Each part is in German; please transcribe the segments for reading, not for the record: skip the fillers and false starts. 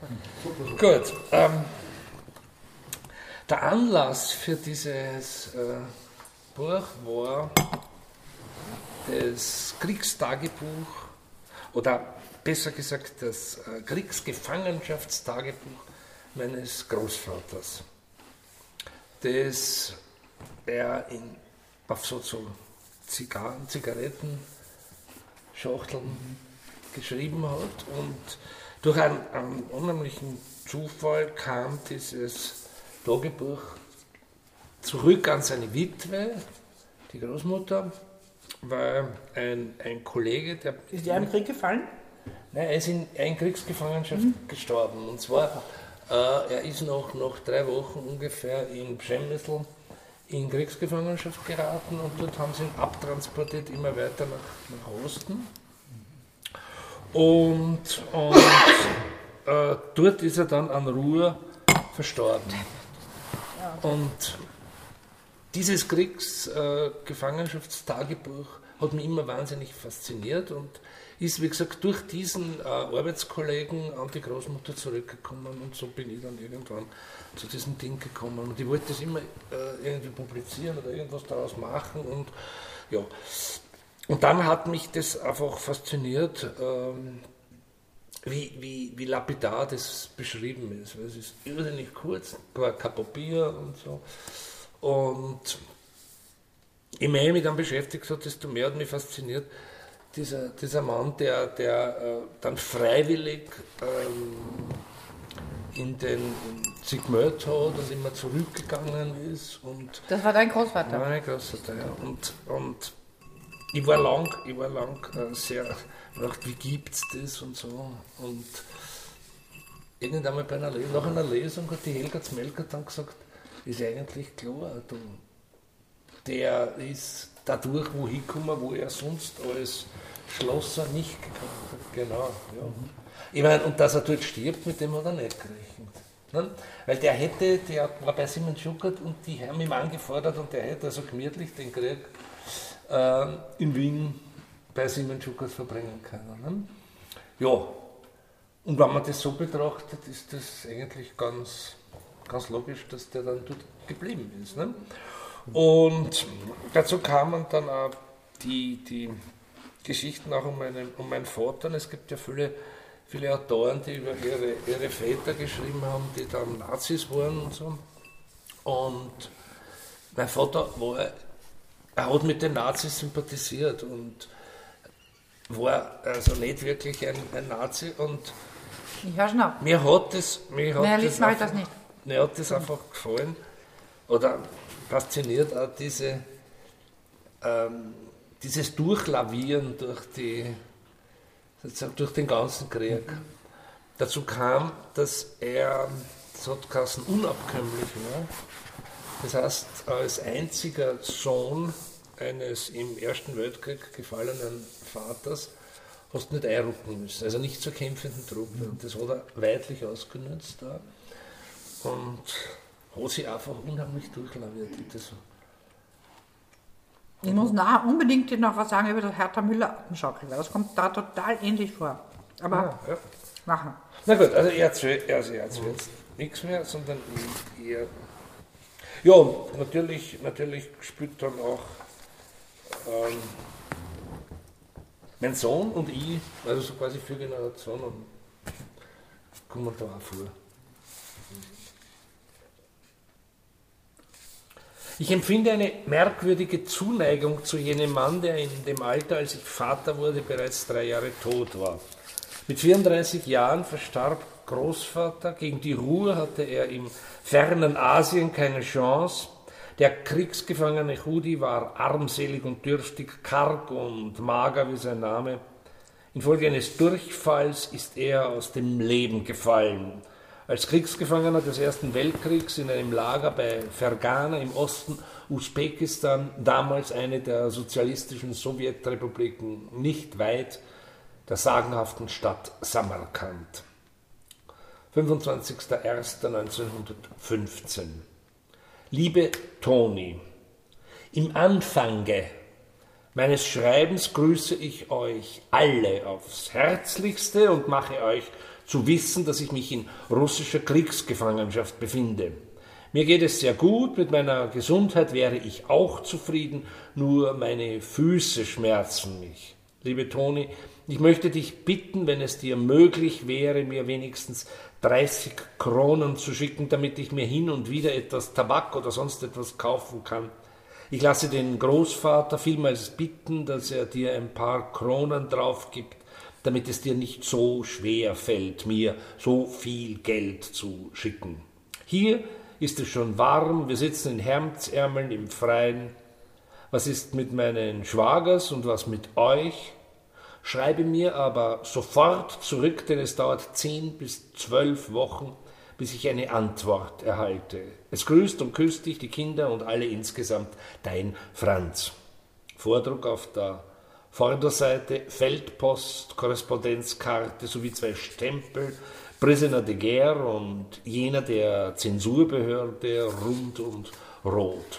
Gut. Der Anlass für dieses Buch war das Kriegstagebuch oder besser gesagt das Kriegsgefangenschaftstagebuch meines Großvaters, das er auf so Zigarettenschachteln geschrieben hat, und durch einen unheimlichen Zufall kam dieses Tagebuch zurück an seine Witwe, die Großmutter, weil ein Kollege, der... Ist der im Krieg gefallen? Nein, er ist in Kriegsgefangenschaft gestorben. Und zwar, er ist nach 3 Wochen ungefähr in Przemysl in Kriegsgefangenschaft geraten, und dort haben sie ihn abtransportiert, immer weiter nach Osten. Und dort ist er dann an Ruhr verstorben. Und dieses Kriegsgefangenschaftstagebuch hat mich immer wahnsinnig fasziniert und ist, wie gesagt, durch diesen Arbeitskollegen an die Großmutter zurückgekommen, und so bin ich dann irgendwann zu diesem Ding gekommen. Und ich wollte das immer irgendwie publizieren oder irgendwas daraus machen, und ja. Und dann hat mich das einfach fasziniert, wie lapidar das beschrieben ist. Weil es ist irrsinnig kurz, kein Papier und so. Und je mehr ich mich dann beschäftigt habe, desto mehr hat mich fasziniert dieser Mann, der dann freiwillig sich gemeldet hat und immer zurückgegangen ist. Und das war dein Großvater? Mein Großvater, ja. Und ich war lang sehr gedacht, wie gibt's das und so. Und irgendwann mal nach einer Lesung hat die Helga Zmelker dann gesagt, ist eigentlich klar, der ist dadurch wohin gekommen, wo er sonst als Schlosser nicht gekommen ist. Genau, ja. Ich meine, und dass er dort stirbt, mit dem hat er nicht gerechnet. Ne? Weil der war bei Simon Schuckert, und die haben ihm angefordert, und der hätte also gemütlich den Krieg in Wien bei Simon Schuckert verbringen können. Ne? Ja, und wenn man das so betrachtet, ist das eigentlich ganz logisch, dass der dann dort geblieben ist. Ne? Und dazu kamen dann auch die Geschichten auch um meinen Vater. Und es gibt ja viele Autoren, die über ihre Väter geschrieben haben, die dann Nazis waren und so. Und mein Vater er hat mit den Nazis sympathisiert und war also nicht wirklich ein Nazi. Und ich höre schon auf. Mir hat das einfach gefallen oder fasziniert auch dieses Durchlavieren durch den ganzen Krieg. Dazu kam, dass er, das hat geheißen, unabkömmlich war. Das heißt, als einziger Sohn eines im Ersten Weltkrieg gefallenen Vaters hast du nicht einrücken müssen, also nicht zur kämpfenden Truppe. Und das hat er weitlich ausgenutzt da und hat sich einfach unheimlich durchlaviert. Ich muss nachher unbedingt noch was sagen über das Hertha Müller-Appenschaukel, weil das kommt da total ähnlich vor. Aber ja. machen. Na gut, also er erzählt jetzt nichts mehr, sondern eher... Ja, natürlich spielt dann auch mein Sohn und ich, also so quasi 4 Generationen, kommen da auch vor. Ich empfinde eine merkwürdige Zuneigung zu jenem Mann, der in dem Alter, als ich Vater wurde, bereits 3 Jahre tot war. Mit 34 Jahren verstarb Großvater, gegen die Ruhr hatte er im fernen Asien keine Chance. Der kriegsgefangene Chudi war armselig und dürftig, karg und mager wie sein Name. Infolge eines Durchfalls ist er aus dem Leben gefallen. Als Kriegsgefangener des Ersten Weltkriegs in einem Lager bei Fergana im Osten Usbekistan, damals eine der sozialistischen Sowjetrepubliken, nicht weit der sagenhaften Stadt Samarkand. 25.01.1915. Liebe Toni, im Anfange meines Schreibens grüße ich euch alle aufs Herzlichste und mache euch zu wissen, dass ich mich in russischer Kriegsgefangenschaft befinde. Mir geht es sehr gut, mit meiner Gesundheit wäre ich auch zufrieden, nur meine Füße schmerzen mich. Liebe Toni, ich möchte dich bitten, wenn es dir möglich wäre, mir wenigstens 30 Kronen zu schicken, damit ich mir hin und wieder etwas Tabak oder sonst etwas kaufen kann. Ich lasse den Großvater vielmals bitten, dass er dir ein paar Kronen drauf gibt, damit es dir nicht so schwer fällt, mir so viel Geld zu schicken. Hier ist es schon warm, wir sitzen in Hemdsärmeln im Freien. Was ist mit meinen Schwagers und was mit euch? Schreibe mir aber sofort zurück, denn es dauert 10 bis 12 Wochen, bis ich eine Antwort erhalte. Es grüßt und küsst dich, die Kinder und alle insgesamt, dein Franz. Vordruck auf der Vorderseite, Feldpost, Korrespondenzkarte sowie 2 Stempel, Prisoner de Guerre und jener der Zensurbehörde, rund und rot.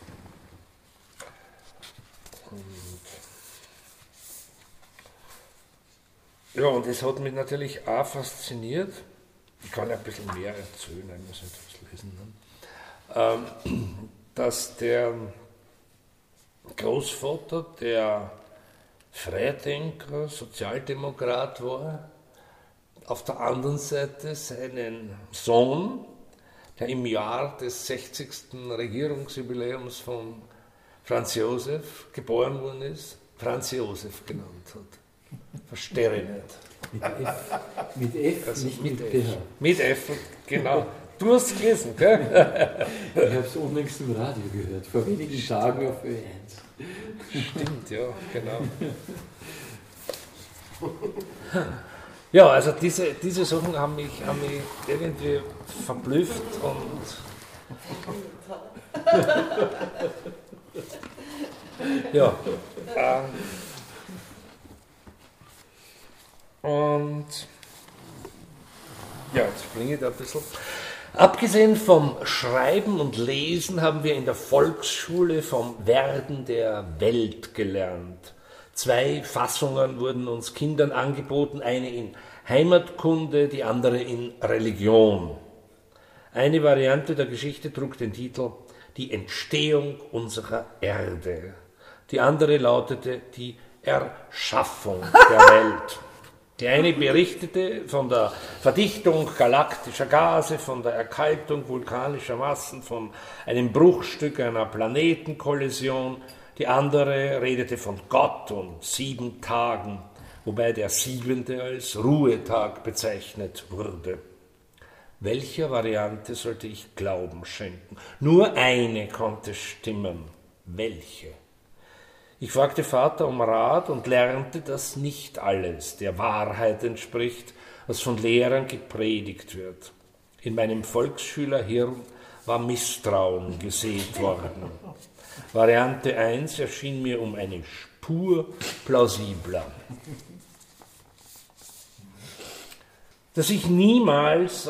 Ja, und es hat mich natürlich auch fasziniert. Ich kann ein bisschen mehr erzählen, ich muss etwas lesen. Dass der Großvater, der Freidenker, Sozialdemokrat war, auf der anderen Seite seinen Sohn, der im Jahr des 60. Regierungsjubiläums von Franz Josef geboren worden ist, Franz Josef genannt hat. Verstehe ich nicht. Mit F, also nicht mit mit F. PH. Mit F, genau. Du hast es gelesen, gell? Ich habe es unlängst im Radio gehört, vor wenigen Tagen auf Ö1. Stimmt, ja, genau. Ja, also diese Sachen haben mich irgendwie verblüfft und ja. Und ja, jetzt springe ich da ein bisschen. Abgesehen vom Schreiben und Lesen haben wir in der Volksschule vom Werden der Welt gelernt. 2 Fassungen wurden uns Kindern angeboten, eine in Heimatkunde, die andere in Religion. Eine Variante der Geschichte trug den Titel Die Entstehung unserer Erde. Die andere lautete Die Erschaffung der Welt. Die eine berichtete von der Verdichtung galaktischer Gase, von der Erkaltung vulkanischer Massen, von einem Bruchstück einer Planetenkollision. Die andere redete von Gott und 7 Tagen, wobei der 7. als Ruhetag bezeichnet wurde. Welcher Variante sollte ich Glauben schenken? Nur eine konnte stimmen. Welche? Ich fragte Vater um Rat und lernte, dass nicht alles der Wahrheit entspricht, was von Lehrern gepredigt wird. In meinem Volksschülerhirn war Misstrauen gesät worden. Variante 1 erschien mir um eine Spur plausibler. Dass ich niemals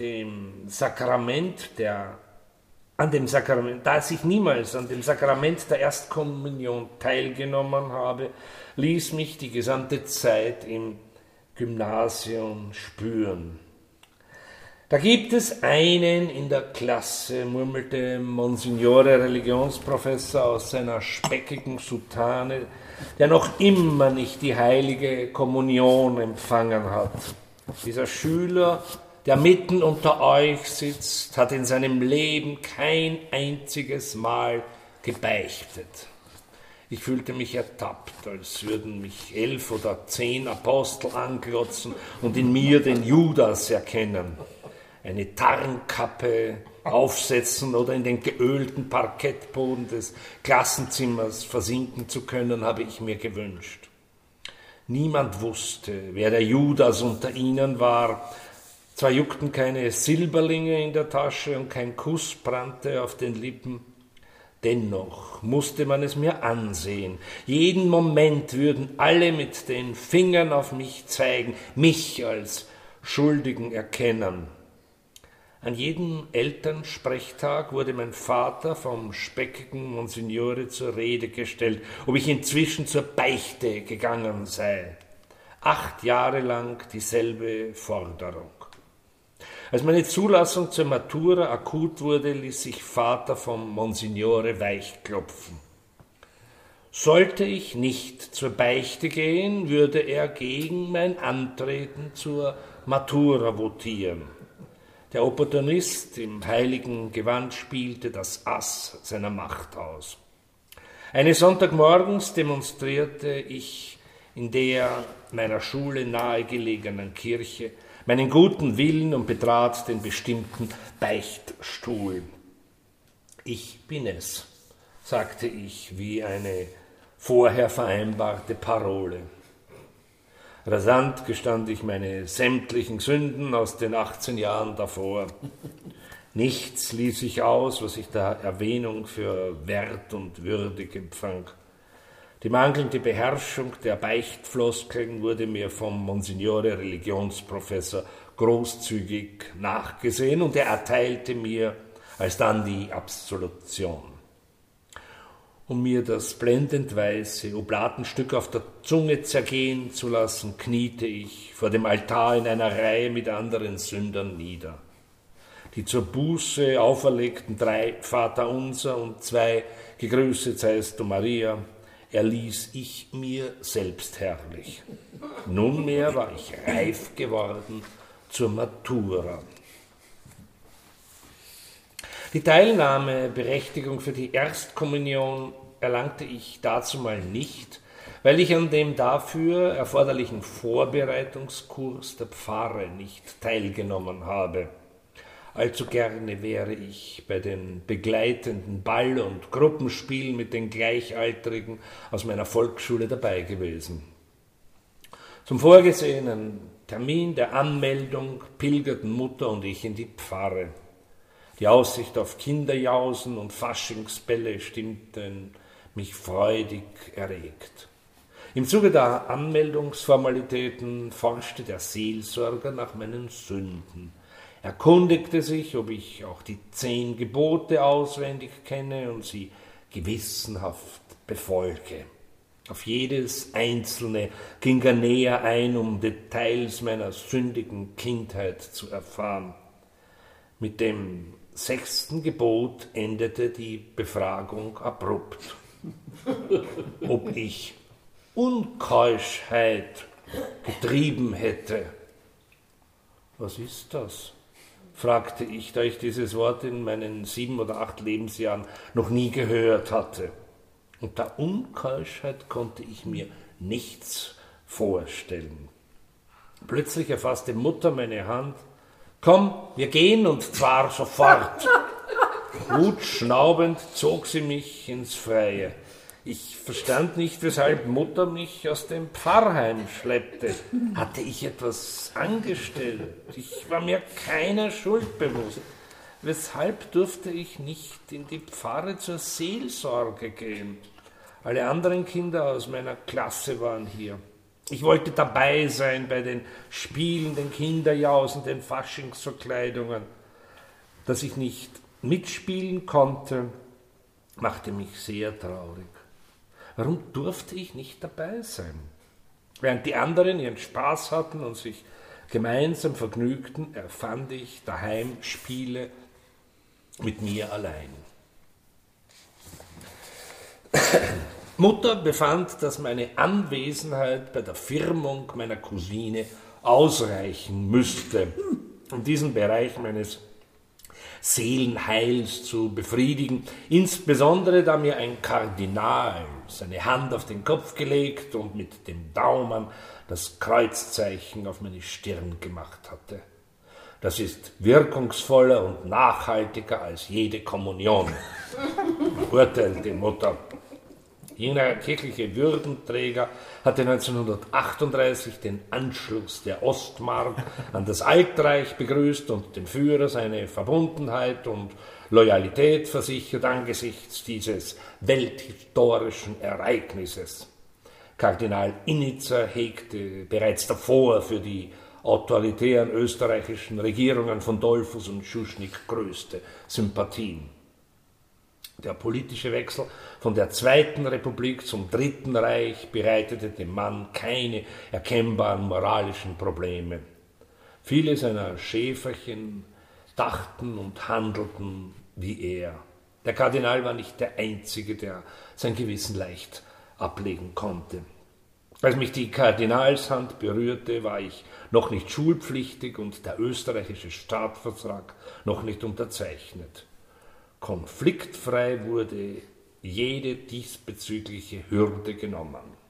an dem Sakrament der Erstkommunion teilgenommen habe, ließ mich die gesamte Zeit im Gymnasium spüren. Da gibt es einen in der Klasse, murmelte Monsignore Religionsprofessor aus seiner speckigen Soutane, der noch immer nicht die heilige Kommunion empfangen hat. Dieser Schüler, der mitten unter euch sitzt, hat in seinem Leben kein einziges Mal gebeichtet. Ich fühlte mich ertappt, als würden mich 11 oder 10 Apostel anglotzen und in mir den Judas erkennen. Eine Tarnkappe aufsetzen oder in den geölten Parkettboden des Klassenzimmers versinken zu können, habe ich mir gewünscht. Niemand wusste, wer der Judas unter ihnen war. Zwar juckten keine Silberlinge in der Tasche und kein Kuss brannte auf den Lippen, dennoch musste man es mir ansehen. Jeden Moment würden alle mit den Fingern auf mich zeigen, mich als Schuldigen erkennen. An jedem Elternsprechtag wurde mein Vater vom speckigen Monsignore zur Rede gestellt, ob ich inzwischen zur Beichte gegangen sei. 8 Jahre lang dieselbe Forderung. Als meine Zulassung zur Matura akut wurde, ließ sich Vater vom Monsignore weichklopfen. Sollte ich nicht zur Beichte gehen, würde er gegen mein Antreten zur Matura votieren. Der Opportunist im heiligen Gewand spielte das Ass seiner Macht aus. Eines Sonntagmorgens demonstrierte ich in der meiner Schule nahegelegenen Kirche meinen guten Willen und betrat den bestimmten Beichtstuhl. Ich bin es, sagte ich wie eine vorher vereinbarte Parole. Rasant gestand ich meine sämtlichen Sünden aus den 18 Jahren davor. Nichts ließ ich aus, was ich der Erwähnung für wert und würdig empfand. Die mangelnde Beherrschung der Beichtfloskeln wurde mir vom Monsignore Religionsprofessor großzügig nachgesehen und er erteilte mir alsdann die Absolution. Um mir das blendend weiße Oblatenstück auf der Zunge zergehen zu lassen, kniete ich vor dem Altar in einer Reihe mit anderen Sündern nieder. Die zur Buße auferlegten 3 Vaterunser und 2 Gegrüßet seist du Maria erließ ich mir selbstherrlich. Nunmehr war ich reif geworden zur Matura. Die Teilnahmeberechtigung für die Erstkommunion erlangte ich dazumal nicht, weil ich an dem dafür erforderlichen Vorbereitungskurs der Pfarre nicht teilgenommen habe. Allzu gerne wäre ich bei den begleitenden Ball- und Gruppenspielen mit den Gleichaltrigen aus meiner Volksschule dabei gewesen. Zum vorgesehenen Termin der Anmeldung pilgerten Mutter und ich in die Pfarre. Die Aussicht auf Kinderjausen und Faschingsbälle stimmten mich freudig erregt. Im Zuge der Anmeldungsformalitäten forschte der Seelsorger nach meinen Sünden, erkundigte sich, ob ich auch die 10 Gebote auswendig kenne und sie gewissenhaft befolge. Auf jedes einzelne ging er näher ein, um Details meiner sündigen Kindheit zu erfahren. Mit dem 6. Gebot endete die Befragung abrupt. Ob ich Unkeuschheit getrieben hätte. Was ist das? Fragte ich, da ich dieses Wort in meinen 7 oder 8 Lebensjahren noch nie gehört hatte. Unter Unkeuschheit konnte ich mir nichts vorstellen. Plötzlich erfasste Mutter meine Hand. Komm, wir gehen und zwar sofort. Wutschnaubend zog sie mich ins Freie. Ich verstand nicht, weshalb Mutter mich aus dem Pfarrheim schleppte. Hatte ich etwas angestellt? Ich war mir keiner Schuld bewusst. Weshalb durfte ich nicht in die Pfarre zur Seelsorge gehen? Alle anderen Kinder aus meiner Klasse waren hier. Ich wollte dabei sein bei den Spielen, den Kinderjausen, den Faschingsverkleidungen. Dass ich nicht mitspielen konnte, machte mich sehr traurig. Warum durfte ich nicht dabei sein? Während die anderen ihren Spaß hatten und sich gemeinsam vergnügten, erfand ich daheim Spiele mit mir allein. Mutter befand, dass meine Anwesenheit bei der Firmung meiner Cousine ausreichen müsste, um diesen Bereich meines Seelenheils zu befriedigen, insbesondere da mir ein Kardinal seine Hand auf den Kopf gelegt und mit dem Daumen das Kreuzzeichen auf meine Stirn gemacht hatte. Das ist wirkungsvoller und nachhaltiger als jede Kommunion, urteilte Mutter. Jener kirchliche Würdenträger hatte 1938 den Anschluss der Ostmark an das Altreich begrüßt und dem Führer seine Verbundenheit und Loyalität versichert angesichts dieses welthistorischen Ereignisses. Kardinal Innitzer hegte bereits davor für die autoritären österreichischen Regierungen von Dollfuss und Schuschnigg größte Sympathien. Der politische Wechsel von der Zweiten Republik zum Dritten Reich bereitete dem Mann keine erkennbaren moralischen Probleme. Viele seiner Schäferchen dachten und handelten wie er. Der Kardinal war nicht der Einzige, der sein Gewissen leicht ablegen konnte. Als mich die Kardinalshand berührte, war ich noch nicht schulpflichtig und der österreichische Staatsvertrag noch nicht unterzeichnet. Konfliktfrei wurde jede diesbezügliche Hürde genommen.